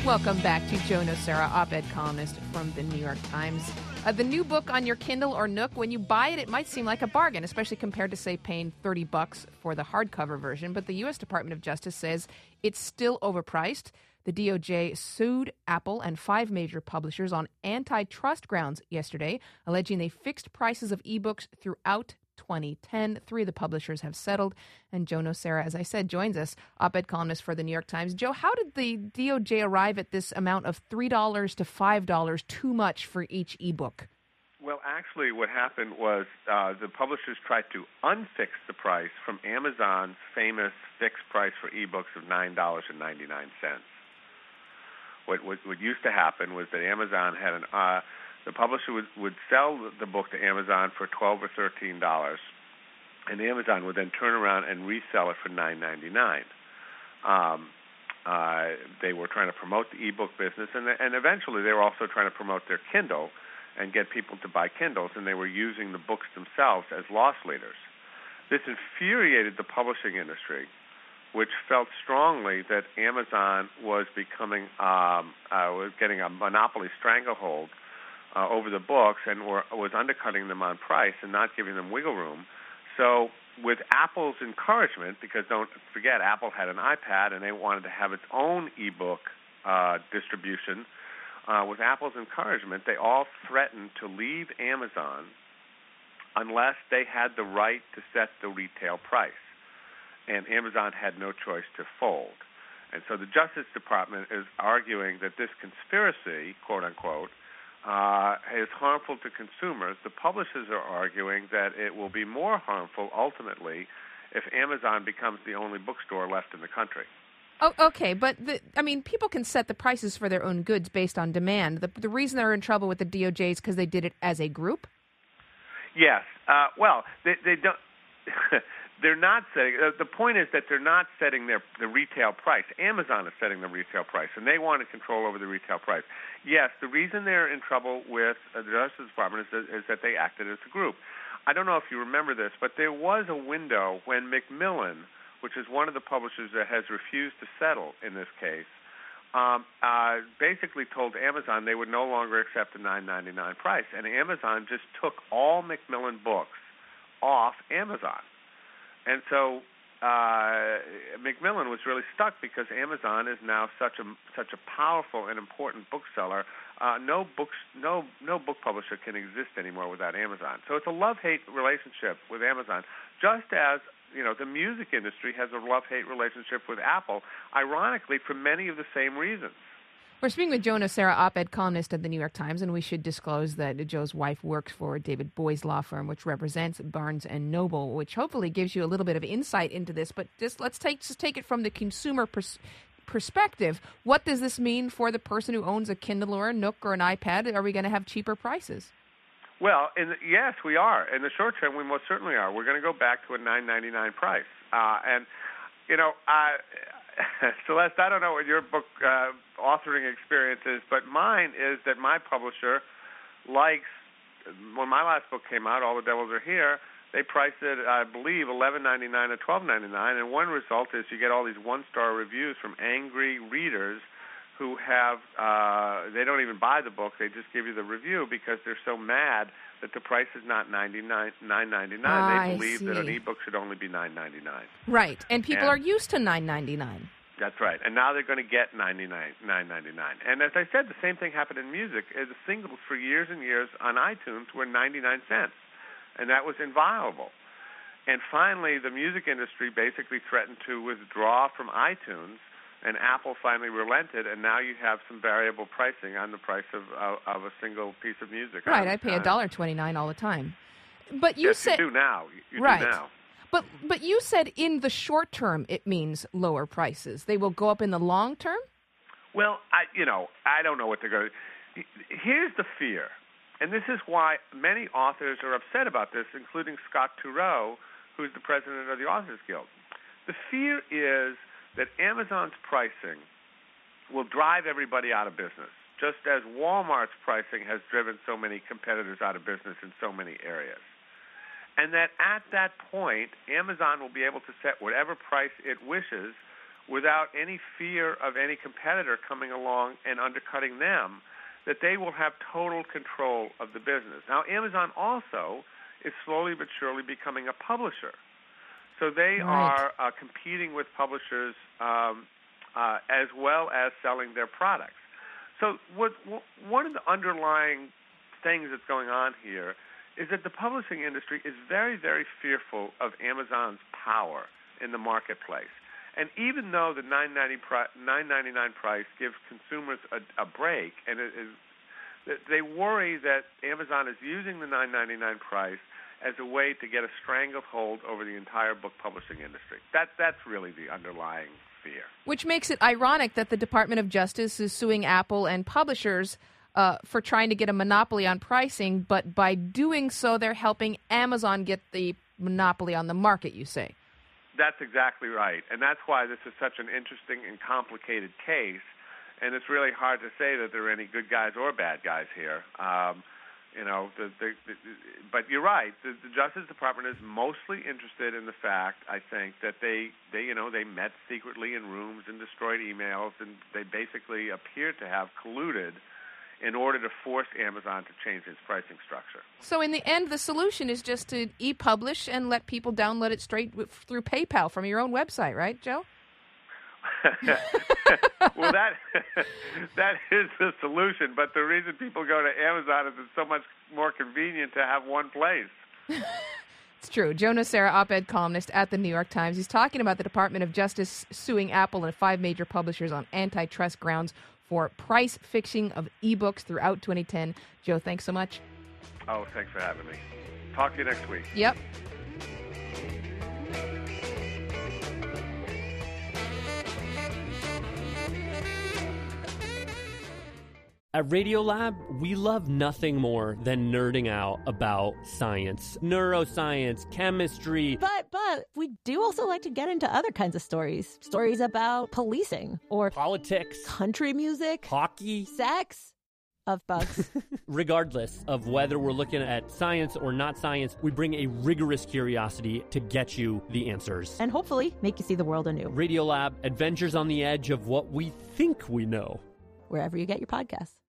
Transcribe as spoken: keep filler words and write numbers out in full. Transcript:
Welcome back to Joe Nocera, op-ed columnist from the New York Times. Uh, the new book on your Kindle or Nook, when you buy it, it might seem like a bargain, especially compared to, say, paying thirty bucks for the hardcover version. But the U S Department of Justice says it's still overpriced. The D O J sued Apple and five major publishers on antitrust grounds yesterday, alleging they fixed prices of ebooks throughout twenty ten. Three of the publishers have settled. And Joe Nocera, as I said, joins us, op-ed columnist for the New York Times. Joe, how did the D O J arrive at this amount of three dollars to five dollars too much for each ebook? Well, actually, what happened was uh, the publishers tried to unfix the price from Amazon's famous fixed price for ebooks of nine dollars and ninety-nine cents. What, what, what used to happen was that Amazon had an uh, the publisher would, would sell the book to Amazon for twelve or thirteen dollars, and Amazon would then turn around and resell it for nine ninety-nine. Um, uh, they were trying to promote the ebook business, and, and eventually they were also trying to promote their Kindle and get people to buy Kindles, and they were using the books themselves as loss leaders. This infuriated the publishing industry, which felt strongly that Amazon was becoming um, uh, was getting a monopoly stranglehold uh, over the books and were, was undercutting them on price and not giving them wiggle room. So with Apple's encouragement, because don't forget, Apple had an iPad and they wanted to have its own ebook uh, distribution, uh, with Apple's encouragement, they all threatened to leave Amazon unless they had the right to set the retail price. And Amazon had no choice to fold. And so the Justice Department is arguing that this conspiracy, quote unquote, uh, is harmful to consumers. The publishers are arguing that it will be more harmful ultimately if Amazon becomes the only bookstore left in the country. Oh, okay, but the, I mean, people can set the prices for their own goods based on demand. The, the reason they're in trouble with the D O J is because they did it as a group? Yes. Uh, well, they, they don't. They're not setting. Uh, the point is that they're not setting their the retail price. Amazon is setting the retail price, and they want control over the retail price. Yes, the reason they're in trouble with uh, the Justice Department is that, is that they acted as a group. I don't know if you remember this, but there was a window when Macmillan, which is one of the publishers that has refused to settle in this case, um, uh, basically told Amazon they would no longer accept the nine ninety-nine price, and Amazon just took all Macmillan books off Amazon. And so uh, Macmillan was really stuck because Amazon is now such a such a powerful and important bookseller. Uh, no books, no no book publisher can exist anymore without Amazon. So it's a love-hate relationship with Amazon, just as you know the music industry has a love-hate relationship with Apple. Ironically, for many of the same reasons. We're speaking with Joe Nocera, op-ed columnist at the New York Times, and we should disclose that Joe's wife works for David Boies law firm, which represents Barnes and Noble, which hopefully gives you a little bit of insight into this. But just let's take just take it from the consumer pers- perspective. What does this mean for the person who owns a Kindle or a Nook or an iPad? Are we going to have cheaper prices? Well, in the, yes, we are. In the short term, we most certainly are. We're going to go back to a nine ninety-nine price, uh, and you know, I. Celeste, I don't know what your book uh, authoring experience is, but mine is that my publisher likes, when my last book came out, All the Devils Are Here, they priced it, I believe, eleven ninety-nine or twelve ninety-nine, and one result is you get all these one-star reviews from angry readers who have, uh, they don't even buy the book, they just give you the review because they're so mad that the price is not nine ninety-nine. Ah, they believe I see. that an ebook should only be nine ninety-nine. Right, and people and, are used to nine ninety-nine. That's right, and now they're going to get ninety-nine, nine ninety-nine. And as I said, the same thing happened in music. The singles for years and years on iTunes were ninety-nine cents, and that was inviolable. And finally, the music industry basically threatened to withdraw from iTunes, and Apple finally relented, and now you have some variable pricing on the price of of, of a single piece of music. Right, I pay one dollar twenty-nine all the time. But you yes, said you do now. You right. do now. But but you said in the short term it means lower prices. They will go up in the long term? Well, I you know, I don't know what they're going to. Here's the fear, and this is why many authors are upset about this, including Scott Turow, who's the president of the Authors Guild. The fear is that Amazon's pricing will drive everybody out of business, just as Walmart's pricing has driven so many competitors out of business in so many areas. And that at that point, Amazon will be able to set whatever price it wishes without any fear of any competitor coming along and undercutting them, that they will have total control of the business. Now, Amazon also is slowly but surely becoming a publisher. So they right. are uh, competing with publishers um, uh, as well as selling their products. So what, what, one of the underlying things that's going on here is that the publishing industry is very, very fearful of Amazon's power in the marketplace. And even though the nine ninety-nine price gives consumers a, a break, and it is, they worry that Amazon is using the nine ninety-nine price as a way to get a stranglehold over the entire book publishing industry. That, that's really the underlying fear. Which makes it ironic that the Department of Justice is suing Apple and publishers uh, for trying to get a monopoly on pricing, but by doing so, they're helping Amazon get the monopoly on the market, you say. That's exactly right. And that's why this is such an interesting and complicated case. And it's really hard to say that there are any good guys or bad guys here. Um, you know, the, the, the, but you're right. The, the Justice Department is mostly interested in the fact, I think, that they, they, you know, they met secretly in rooms and destroyed emails, and they basically appear to have colluded in order to force Amazon to change its pricing structure. So in the end, the solution is just to e-publish and let people download it straight w- through PayPal from your own website, right, Joe? Well, that that is the solution, but the reason people go to Amazon is it's so much more convenient to have one place. It's true. Joe Nocera, op-ed columnist at the New York Times. He's talking about the Department of Justice suing Apple and five major publishers on antitrust grounds for price fixing of ebooks throughout twenty ten. Joe, thanks so much. Oh, thanks for having me. Talk to you next week. Yep. At Radiolab, we love nothing more than nerding out about science, neuroscience, chemistry. But, but, we do also like to get into other kinds of stories. Stories about policing or politics, country music, hockey, sex, of bugs. Regardless of whether we're looking at science or not science, we bring a rigorous curiosity to get you the answers. And hopefully make you see the world anew. Radiolab, adventures on the edge of what we think we know. Wherever you get your podcasts.